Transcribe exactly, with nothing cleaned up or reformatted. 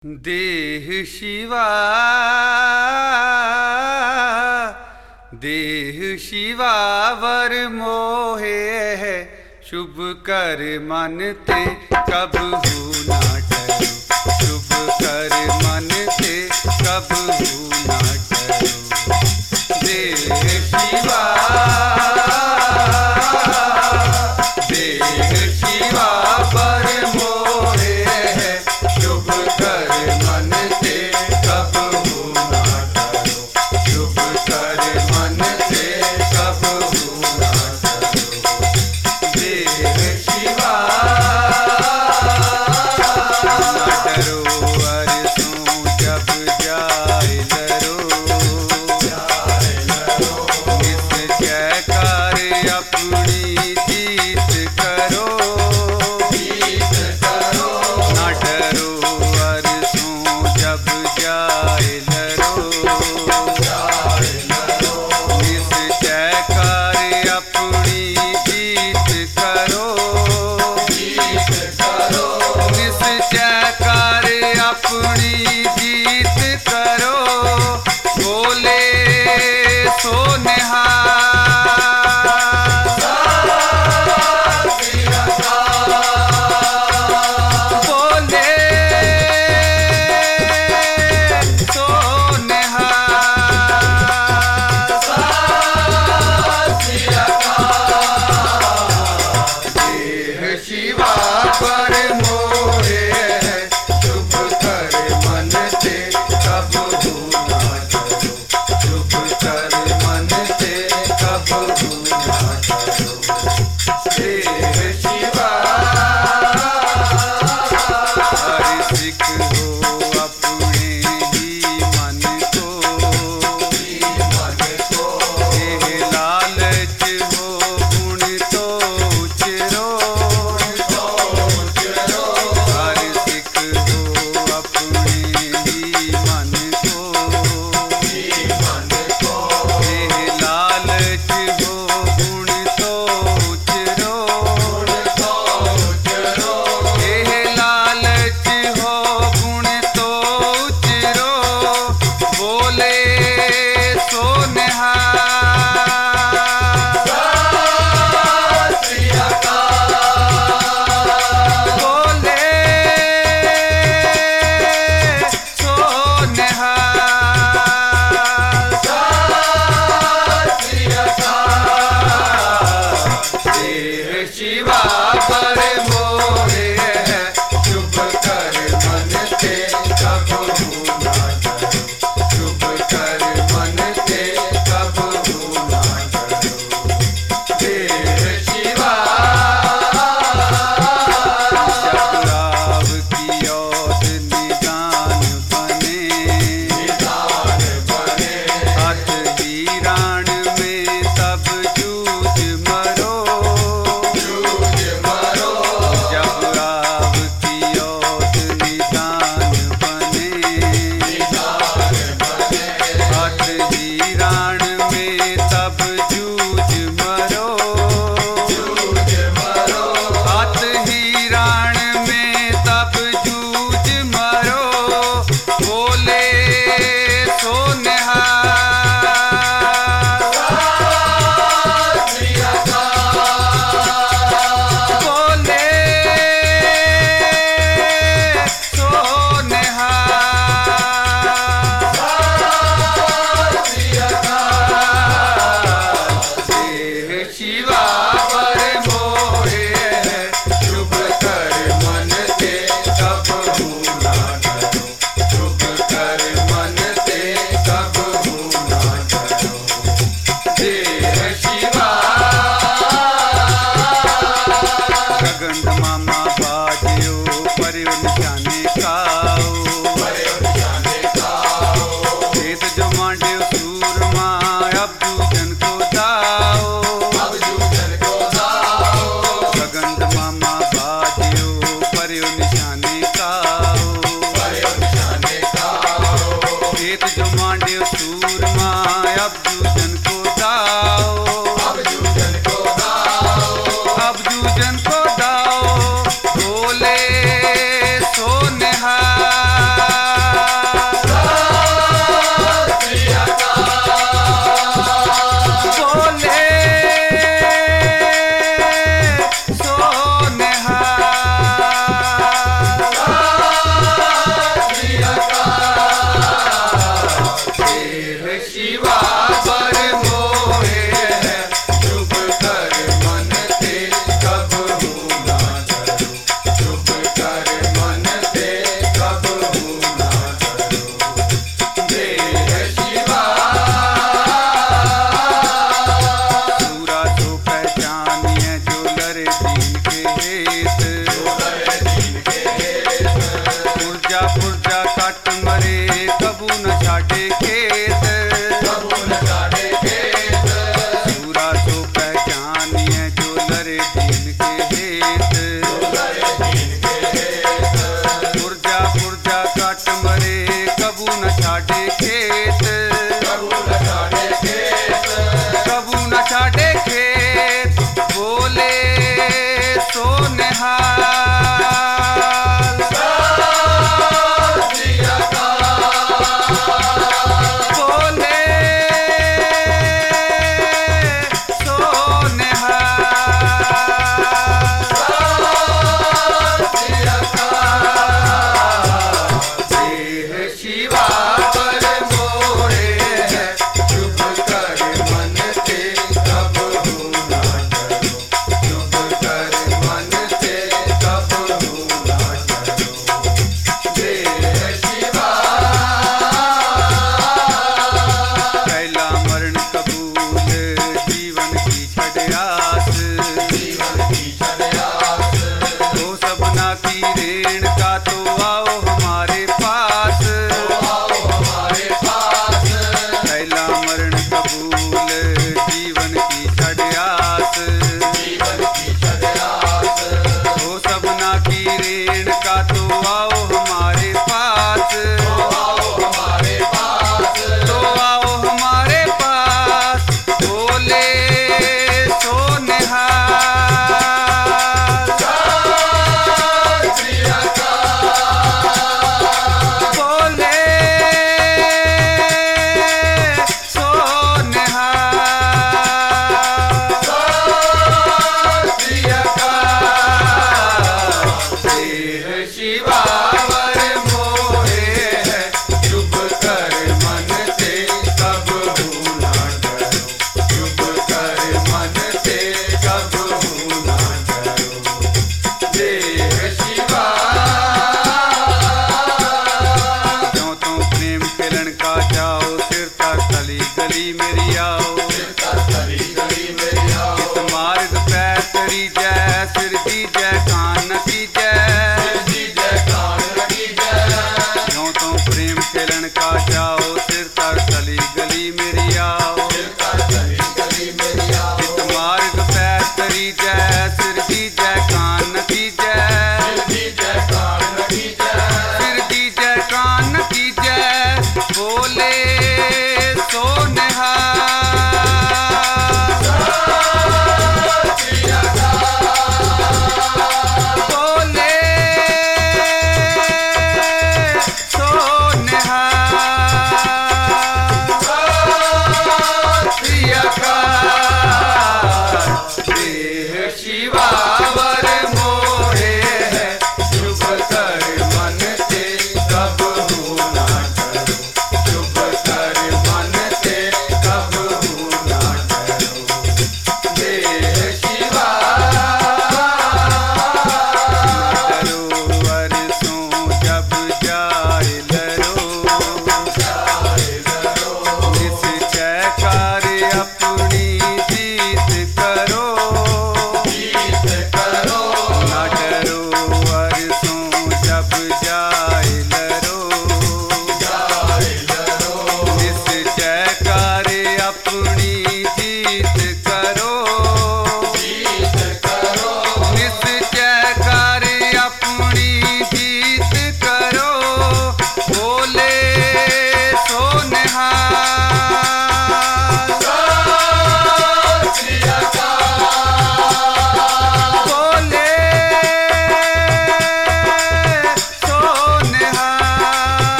देह शिवा देह शिवा वर मोहे है शुभ कर मन ते कब ना ठहरो शुभ कर मन ते कब ना ठहरो देह शिवा देह शिवा वर मोहे है शुभ कर मन ते कब ना ठहरो शुभ कर मन ते कब ना ठहरो देह शिवा ना डरो अरसों जब जाए लरो जाए लरो इस जयकार अपनी जीत करो जीत करो ना डरो अरसों जब जाए लरो जाए लरो इस जयकार अपनी जीत करो जीत करो इस जयकार अपनी जीत करो बोले सो निहाल बोले सो निहाल देह शिवा पर मोहे है शुभ कर मन पुरजा कट मरे कबू न छाटे खेत सूरा तो पहचानिए जो लरे दीन के हेत पुरजा पुरजा कट मरे कबू न छाटे खेत कबू न छाटे खेत बोले सो निहाल ऋण का तो आओ हमारे पास थैला मरण कबूल जीवन की छड़यास हो सबना की ऋण का तो आओ हमारे पास तो आओ हमारे पास बोले सो निहाल गली मेरी आ